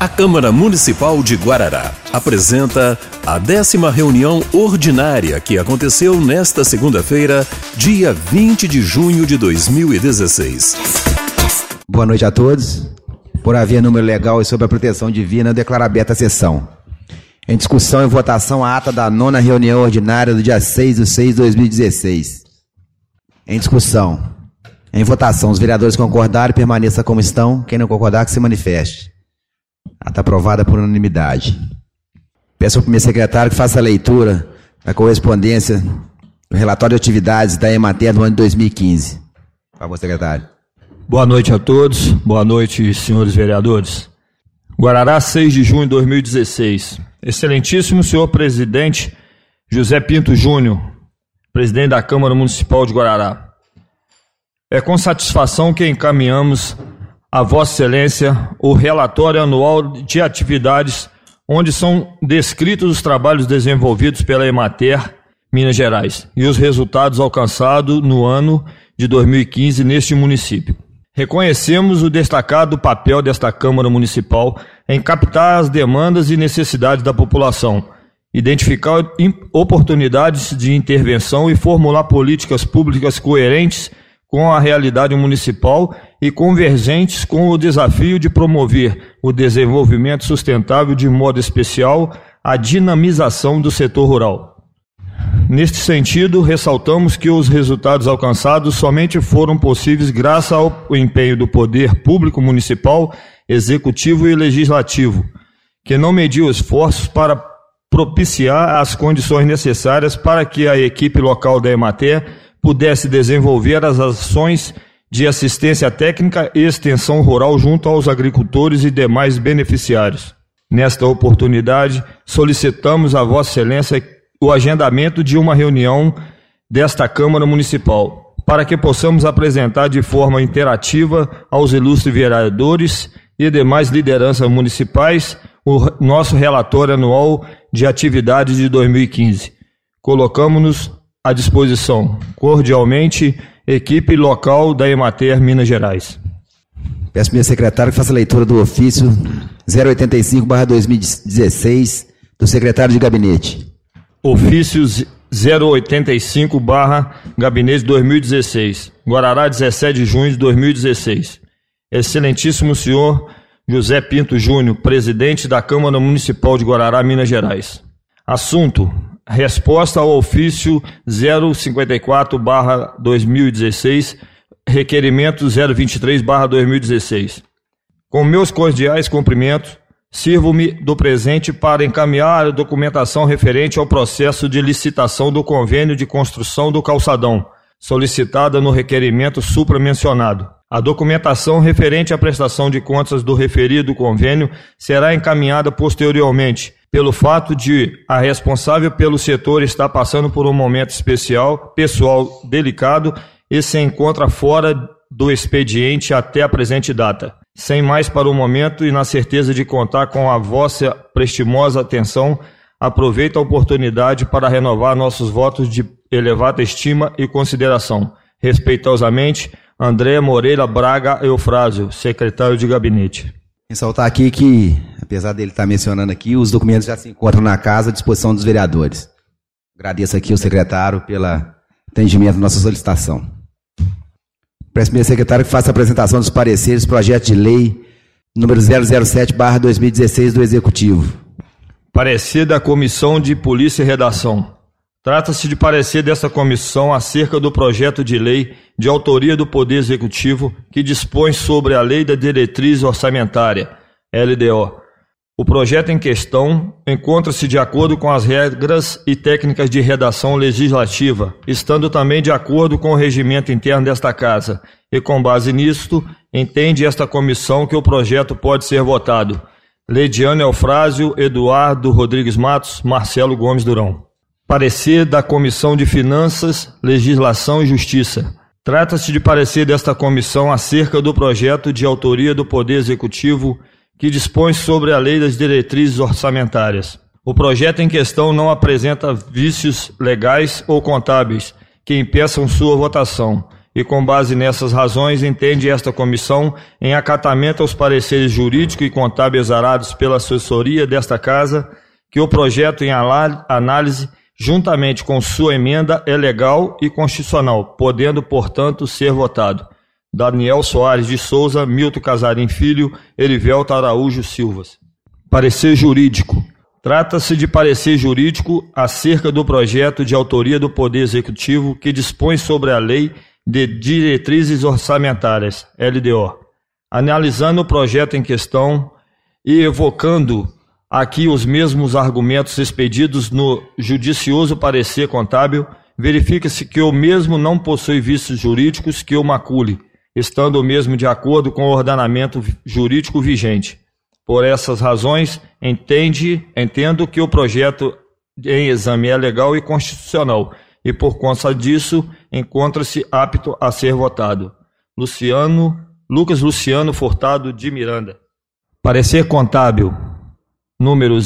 A Câmara Municipal de Guarará apresenta a 10ª reunião ordinária que aconteceu nesta segunda-feira, dia 20 de junho de 2016. Boa noite a todos. Por haver número legal e sob a proteção divina, eu declaro aberta a sessão. Em discussão e votação a ata da 9ª reunião ordinária do dia 6/6/2016. Em discussão. Em votação, os vereadores concordarem, permaneça como estão. Quem não concordar, que se manifeste. Ata aprovada por unanimidade. Peço ao primeiro secretário que faça a leitura da correspondência do relatório de atividades da Emater do ano de 2015. Por favor, secretário. Boa noite a todos. Boa noite, senhores vereadores. Guarará, 6 de junho de 2016. Excelentíssimo senhor presidente José Pinto Júnior, presidente da Câmara Municipal de Guarará. É com satisfação que encaminhamos a Vossa Excelência o relatório anual de atividades onde são descritos os trabalhos desenvolvidos pela Emater Minas Gerais e os resultados alcançados no ano de 2015 neste município. Reconhecemos o destacado papel desta Câmara Municipal em captar as demandas e necessidades da população, identificar oportunidades de intervenção e formular políticas públicas coerentes com a realidade municipal e convergentes com o desafio de promover o desenvolvimento sustentável, de modo especial a dinamização do setor rural. Neste sentido, ressaltamos que os resultados alcançados somente foram possíveis graças ao empenho do poder público municipal, executivo e legislativo, que não mediu esforços para propiciar as condições necessárias para que a equipe local da Emater pudesse desenvolver as ações de assistência técnica e extensão rural junto aos agricultores e demais beneficiários. Nesta oportunidade, solicitamos a Vossa Excelência o agendamento de uma reunião desta Câmara Municipal, para que possamos apresentar de forma interativa aos ilustres vereadores e demais lideranças municipais o nosso relatório anual de atividades de 2015. Colocamos-nos à disposição. Cordialmente, equipe local da Emater Minas Gerais. Peço ao primeiro secretário que faça a leitura do ofício 085/2016 do secretário de gabinete. Ofício 085/Gabinete 2016. Guarará, 17 de junho de 2016. Excelentíssimo senhor José Pinto Júnior, presidente da Câmara Municipal de Guarará, Minas Gerais. Assunto: resposta ao ofício 054/2016, requerimento 023/2016. Com meus cordiais cumprimentos, sirvo-me do presente para encaminhar a documentação referente ao processo de licitação do convênio de construção do calçadão, solicitada no requerimento supramencionado. A documentação referente à prestação de contas do referido convênio será encaminhada posteriormente, pelo fato de a responsável pelo setor estar passando por um momento pessoal delicado e se encontra fora do expediente até a presente data. Sem mais para o momento e na certeza de contar com a vossa prestimosa atenção, aproveito a oportunidade para renovar nossos votos de elevada estima e consideração. Respeitosamente, André Moreira Braga Eufrásio, secretário de gabinete. Ressaltar aqui que, apesar dele estar mencionando aqui, os documentos já se encontram na casa à disposição dos vereadores. Agradeço aqui ao secretário pelo atendimento à nossa solicitação. Peço ao primeiro secretário que faça a apresentação dos pareceres do projeto de lei número 007/2016 do Executivo. Parecer da Comissão de Polícia e Redação. Trata-se de parecer desta comissão acerca do projeto de lei de autoria do Poder Executivo que dispõe sobre a Lei da Diretriz Orçamentária, LDO. O projeto em questão encontra-se de acordo com as regras e técnicas de redação legislativa, estando também de acordo com o regimento interno desta Casa, e com base nisto, entende esta comissão que o projeto pode ser votado. Leidiane Eufrásio, Eduardo Rodrigues Matos, Marcelo Gomes Durão. Parecer da Comissão de Finanças, Legislação e Justiça. Trata-se de parecer desta comissão acerca do projeto de autoria do Poder Executivo que dispõe sobre a Lei das Diretrizes Orçamentárias. O projeto em questão não apresenta vícios legais ou contábeis que impeçam sua votação e com base nessas razões entende esta comissão, em acatamento aos pareceres jurídicos e contábeis exarados pela assessoria desta Casa, que o projeto em análise, juntamente com sua emenda, é legal e constitucional, podendo, portanto, ser votado. Daniel Soares de Souza, Milton Casarim Filho, Erivelto Araújo Silvas. Parecer jurídico. Trata-se de parecer jurídico acerca do projeto de autoria do Poder Executivo que dispõe sobre a Lei de Diretrizes Orçamentárias, LDO. Analisando o projeto em questão e evocando aqui os mesmos argumentos expedidos no judicioso parecer contábil, verifica-se que o mesmo não possui vícios jurídicos que o macule, estando o mesmo de acordo com o ordenamento jurídico vigente. Por essas razões, entendo que o projeto em exame é legal e constitucional, e por conta disso, encontra-se apto a ser votado. Lucas Luciano Furtado de Miranda. Parecer contábil, número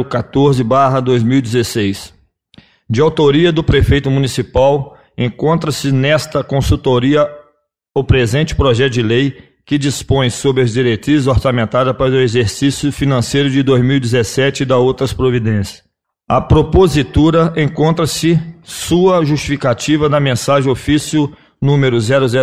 014/2016. De autoria do prefeito municipal, encontra-se nesta consultoria o presente projeto de lei que dispõe sobre as diretrizes orçamentárias para o exercício financeiro de 2017 e da outras providências. A propositura encontra-se sua justificativa na mensagem ofício número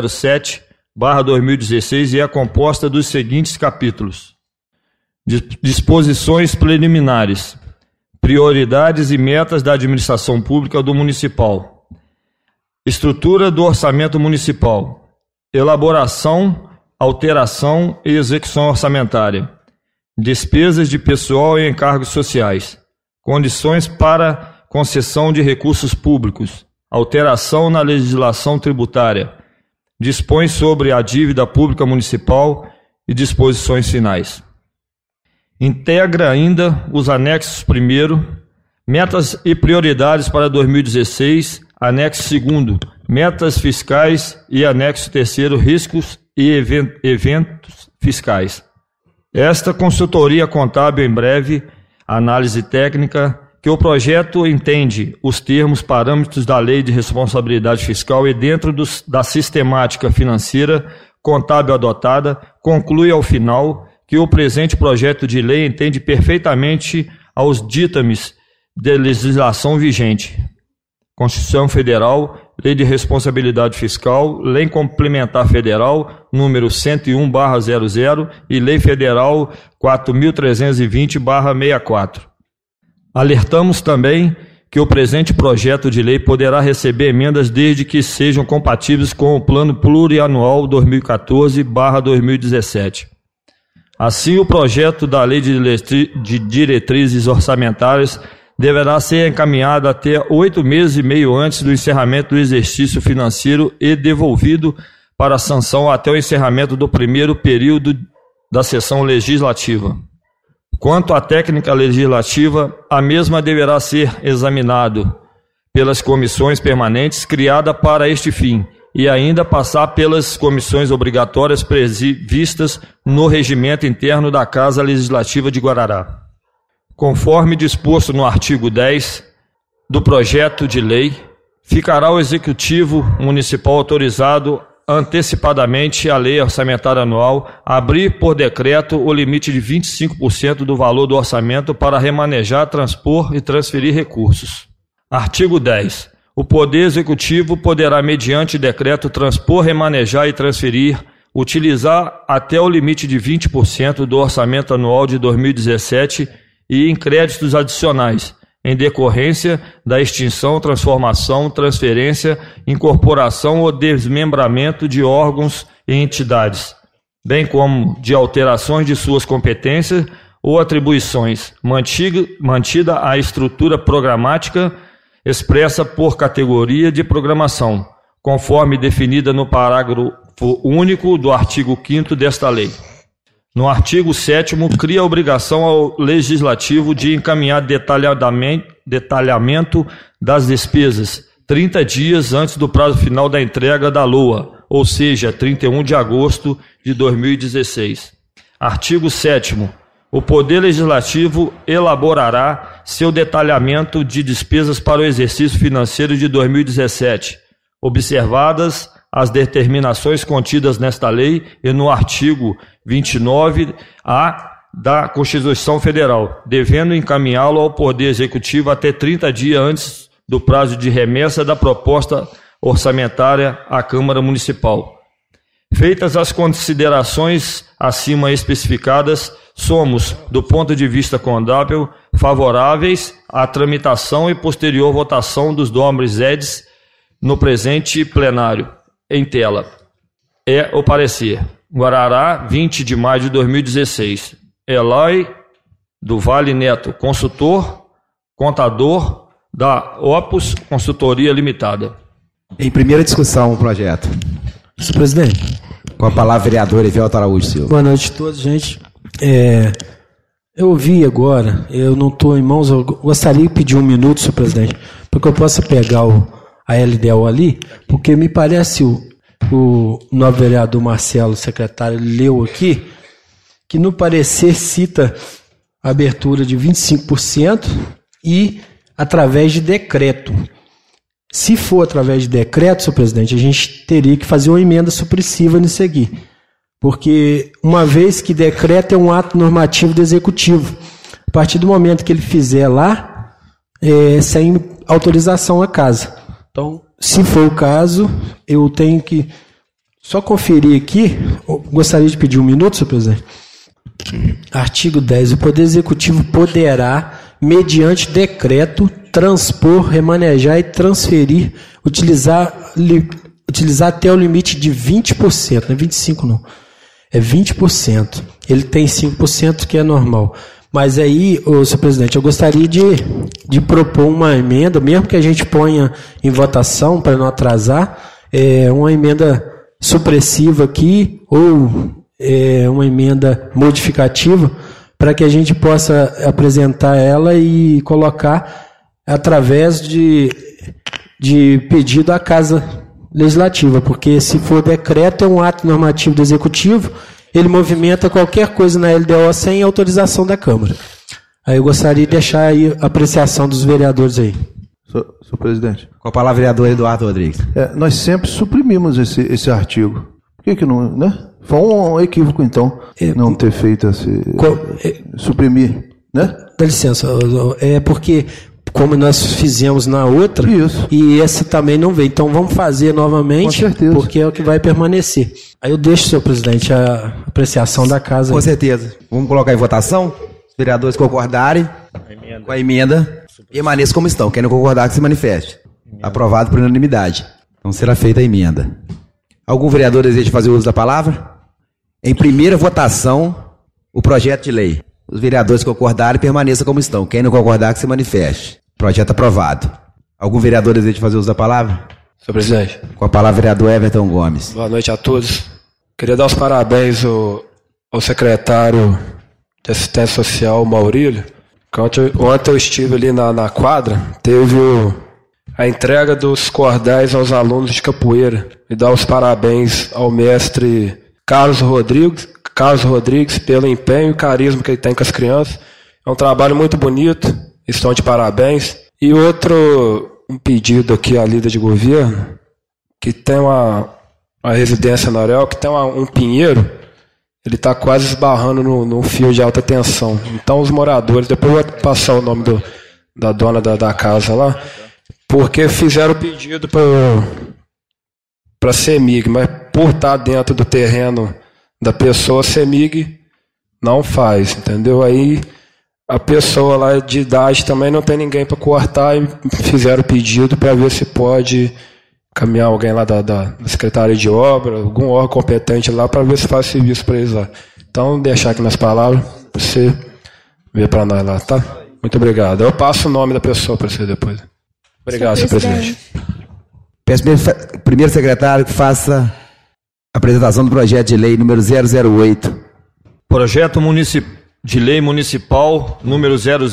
007/2016 e é composta dos seguintes capítulos: disposições preliminares, prioridades e metas da administração pública do municipal, estrutura do orçamento municipal, elaboração, alteração e execução orçamentária, despesas de pessoal e encargos sociais, condições para concessão de recursos públicos, alteração na legislação tributária, dispõe sobre a dívida pública municipal e disposições finais. Integra ainda os anexos 1º, metas e prioridades para 2016, anexo 2º, metas fiscais e anexo 3º, riscos e eventos fiscais. Esta consultoria contábil em breve, análise técnica, que o projeto entende os termos, parâmetros da Lei de Responsabilidade Fiscal e dentro da sistemática financeira contábil adotada, conclui ao final que o presente projeto de lei entende perfeitamente aos ditames de legislação vigente. Constituição Federal, Lei de Responsabilidade Fiscal, Lei Complementar Federal, número 101/00 e Lei Federal 4.320/64. Alertamos também que o presente projeto de lei poderá receber emendas desde que sejam compatíveis com o Plano Plurianual 2014/2017. Assim, o projeto da Lei de Diretrizes Orçamentárias deverá ser encaminhado até 8 meses e meio antes do encerramento do exercício financeiro e devolvido para sanção até o encerramento do primeiro período da sessão legislativa. Quanto à técnica legislativa, a mesma deverá ser examinada pelas comissões permanentes criadas para este fim e ainda passar pelas comissões obrigatórias previstas no regimento interno da Casa Legislativa de Guarará. Conforme disposto no artigo 10 do projeto de lei, ficará o Executivo Municipal autorizado antecipadamente a Lei Orçamentária Anual a abrir por decreto o limite de 25% do valor do orçamento para remanejar, transpor e transferir recursos. Artigo 10. O Poder Executivo poderá, mediante decreto, transpor, remanejar e transferir, utilizar até o limite de 20% do orçamento anual de 2017 e em créditos adicionais, em decorrência da extinção, transformação, transferência, incorporação ou desmembramento de órgãos e entidades, bem como de alterações de suas competências ou atribuições, mantida a estrutura programática expressa por categoria de programação, conforme definida no parágrafo único do artigo 5º desta lei. No artigo 7º, cria a obrigação ao Legislativo de encaminhar detalhamento das despesas 30 dias antes do prazo final da entrega da LOA, ou seja, 31 de agosto de 2016. Artigo 7º. O Poder Legislativo elaborará seu detalhamento de despesas para o exercício financeiro de 2017, observadas as determinações contidas nesta lei e no artigo 29A da Constituição Federal, devendo encaminhá-lo ao Poder Executivo até 30 dias antes do prazo de remessa da proposta orçamentária à Câmara Municipal. Feitas as considerações acima especificadas, somos, do ponto de vista contábil, favoráveis à tramitação e posterior votação dos nobres edis no presente plenário. Em tela. É o parecer. Guarará, 20 de maio de 2016. Eloy do Vale Neto, consultor, contador da Opus Consultoria Limitada. Em primeira discussão, o projeto. Senhor presidente. Com a palavra, vereador Evelto Araújo Silva. Boa noite a todos, gente. Eu ouvi agora, eu não estou em mãos, eu gostaria de pedir um minuto, senhor presidente, para que eu possa pegar a LDO ali, porque me parece o novo vereador Marcelo, secretário, leu aqui, que no parecer cita a abertura de 25% e através de decreto. Se for através de decreto, senhor presidente, a gente teria que fazer uma emenda supressiva nisso aqui. Porque uma vez que decreto é um ato normativo do executivo, a partir do momento que ele fizer lá, sem autorização à casa. Então, se for o caso, eu tenho que só conferir aqui, gostaria de pedir um minuto, senhor presidente. Artigo 10. O Poder Executivo poderá, mediante decreto, transpor, remanejar e transferir, utilizar até o limite de 20%, não é 25% não, é 20%. Ele tem 5% que é normal. Mas aí, senhor presidente, eu gostaria de propor uma emenda, mesmo que a gente ponha em votação para não atrasar, uma emenda supressiva aqui, ou uma emenda modificativa, para que a gente possa apresentar ela e colocar através de pedido à Casa Legislativa, porque se for decreto, é um ato normativo do Executivo, ele movimenta qualquer coisa na LDO sem autorização da Câmara. Aí eu gostaria de deixar aí a apreciação dos vereadores aí. Senhor presidente. Com a palavra, vereador Eduardo Rodrigues. Nós sempre suprimimos esse artigo. Por que não, né? Foi um equívoco, então, não ter feito suprimir, né? Dá licença, porque como nós fizemos na outra, isso. E esse também não veio. Então vamos fazer novamente, com certeza, porque é o que vai permanecer. Aí eu deixo, senhor presidente, a apreciação da casa. Com certeza. Vamos colocar em votação. Os vereadores concordarem com a emenda, permaneçam como estão. Quem não concordar, que se manifeste. Aprovado por unanimidade. Então será feita a emenda. Algum vereador deseja fazer uso da palavra? Em primeira votação, o projeto de lei. Os vereadores concordarem, permaneçam como estão. Quem não concordar, que se manifeste. Projeto aprovado. Algum vereador deseja fazer uso da palavra? Senhor presidente. Com a palavra, vereador Everton Gomes. Boa noite a todos. Queria dar os parabéns ao secretário de Assistência Social, Maurílio. Ontem eu estive ali na quadra, teve a entrega dos cordéis aos alunos de capoeira. E dar os parabéns ao mestre Carlos Rodrigues pelo empenho e carisma que ele tem com as crianças. É um trabalho muito bonito, estão de parabéns. E um pedido aqui à líder de governo, que tem uma residência na Aurel, que tem um pinheiro, ele está quase esbarrando no fio de alta tensão. Então os moradores, depois eu vou passar o nome da dona da casa lá, porque fizeram o pedido para a CEMIG, mas por estar dentro do terreno da pessoa, a CEMIG não faz, entendeu? Aí a pessoa lá de idade também não tem ninguém para cortar e fizeram o pedido para ver se pode caminhar alguém lá da Secretaria de Obra, algum órgão competente lá para ver se faz serviço para eles lá. Então, deixar aqui nas palavras para você ver para nós lá, tá? Muito obrigado. Eu passo o nome da pessoa para você depois. Obrigado, senhor presidente. Peço primeiro secretário que faça a apresentação do projeto de lei número 008. Projeto de lei municipal número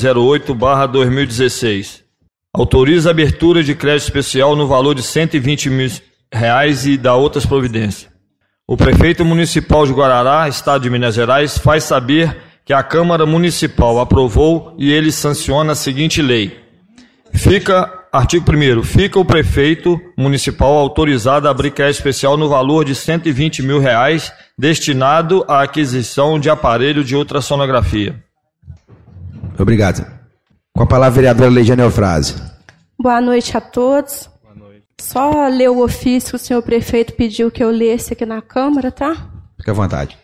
008/2016. Autoriza a abertura de crédito especial no valor de R$120 mil e dá outras providências. O prefeito municipal de Guarará, Estado de Minas Gerais, faz saber que a Câmara Municipal aprovou e ele sanciona a seguinte lei. Fica Artigo 1º. Fica o prefeito municipal autorizado a abrir crédito especial no valor de R$120 mil destinado à aquisição de aparelho de ultrassonografia. Obrigado. Com a palavra, a vereadora Leidiane Eufrásio. Boa noite a todos. Boa noite. Só ler o ofício que o senhor prefeito pediu que eu lesse aqui na Câmara, tá? Fique à vontade.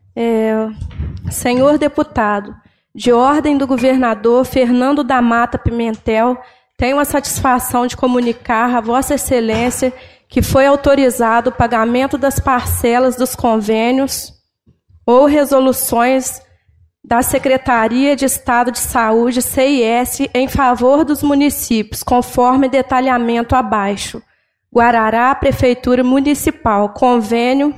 Senhor deputado, de ordem do governador Fernando da Mata Pimentel, tenho a satisfação de comunicar a Vossa Excelência que foi autorizado o pagamento das parcelas dos convênios ou resoluções da Secretaria de Estado de Saúde, CIS, em favor dos municípios, conforme detalhamento abaixo. Guarará, Prefeitura Municipal, convênio,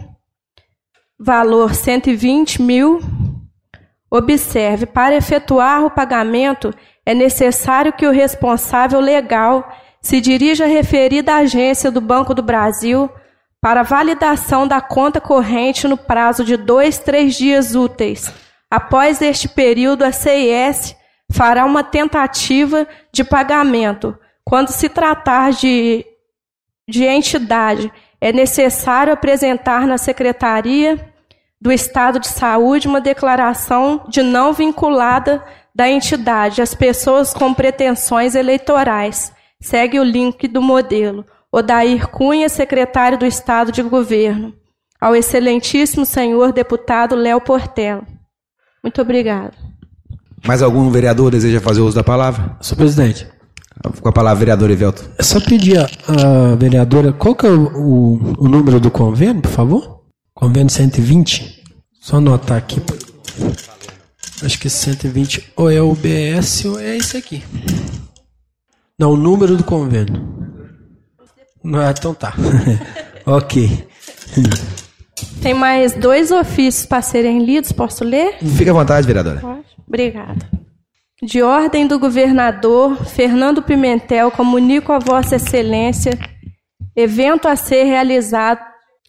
valor R$120 mil. Observe, para efetuar o pagamento, é necessário que o responsável legal se dirija à referida agência do Banco do Brasil para validação da conta corrente no prazo de 2-3 dias úteis. Após este período, a CIS fará uma tentativa de pagamento. Quando se tratar de entidade, é necessário apresentar na Secretaria do Estado de Saúde uma declaração de não vinculada da entidade às pessoas com pretensões eleitorais. Segue o link do modelo. Odair Cunha, secretário do Estado de Governo. Ao excelentíssimo senhor deputado Léo Portela. Muito obrigado. Mais algum vereador deseja fazer uso da palavra? Senhor presidente. Com a palavra, vereador Evelto. É só pedir a vereadora, qual que é o número do convênio, por favor? Convênio 120. Só anotar aqui. Acho que 120 ou é o BS ou é esse aqui. Não, o número do convênio. Não, então tá. Ok. Tem mais 2 ofícios para serem lidos, posso ler? Fique à vontade, vereadora. Pode. Obrigada. De ordem do governador Fernando Pimentel, comunico a Vossa Excelência evento a ser realizado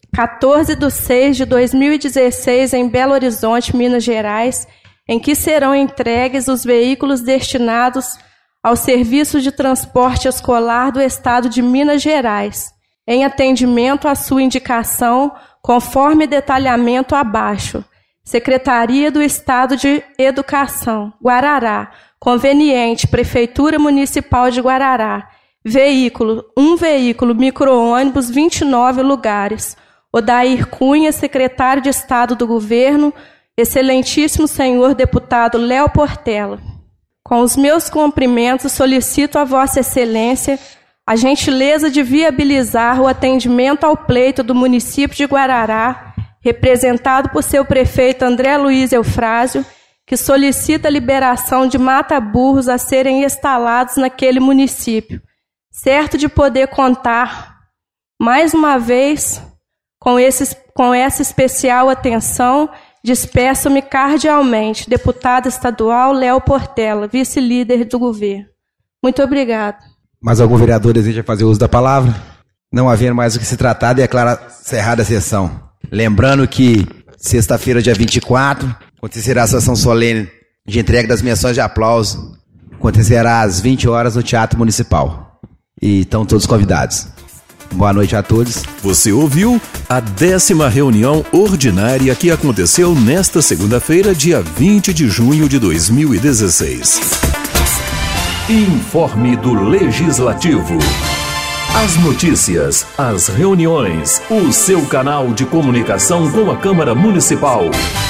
14/6/2016 em Belo Horizonte, Minas Gerais, em que serão entregues os veículos destinados ao Serviço de Transporte Escolar do Estado de Minas Gerais, em atendimento à sua indicação, conforme detalhamento abaixo. Secretaria do Estado de Educação, Guarará, conveniente, Prefeitura Municipal de Guarará, veículo micro-ônibus, 29 lugares. Odair Cunha, secretário de Estado do Governo, excelentíssimo senhor deputado Léo Portela. Com os meus cumprimentos, solicito a Vossa Excelência a gentileza de viabilizar o atendimento ao pleito do município de Guarará, representado por seu prefeito André Luiz Eufrásio, que solicita a liberação de mata-burros a serem instalados naquele município, certo de poder contar, mais uma vez, com essa especial atenção. Despeço-me cardialmente, deputado estadual Léo Portela, vice-líder do governo. Muito obrigado. Mais algum vereador deseja fazer uso da palavra? Não havendo mais o que se tratar, declara encerrada a sessão. Lembrando que sexta-feira, dia 24, acontecerá a sessão solene de entrega das menções de aplauso. Acontecerá às 20 horas no Teatro Municipal. E estão todos convidados. Boa noite a todos. Você ouviu a 10ª reunião ordinária que aconteceu nesta segunda-feira, dia 20 de junho de 2016. Informe do Legislativo. As notícias, as reuniões, o seu canal de comunicação com a Câmara Municipal.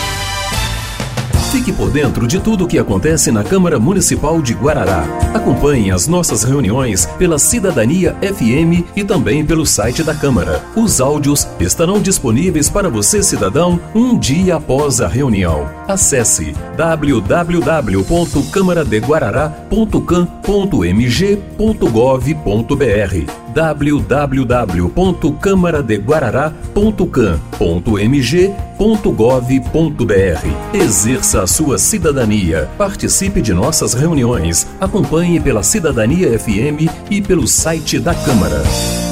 Fique por dentro de tudo o que acontece na Câmara Municipal de Guarará. Acompanhe as nossas reuniões pela Cidadania FM e também pelo site da Câmara. Os áudios estarão disponíveis para você, cidadão, um dia após a reunião. Acesse www.camaradeguarará.cam.mg.gov.br www.camaradeguarará.cam.mg.gov.br. Exerça a sua cidadania. Participe de nossas reuniões. Acompanhe pela Cidadania FM e pelo site da Câmara.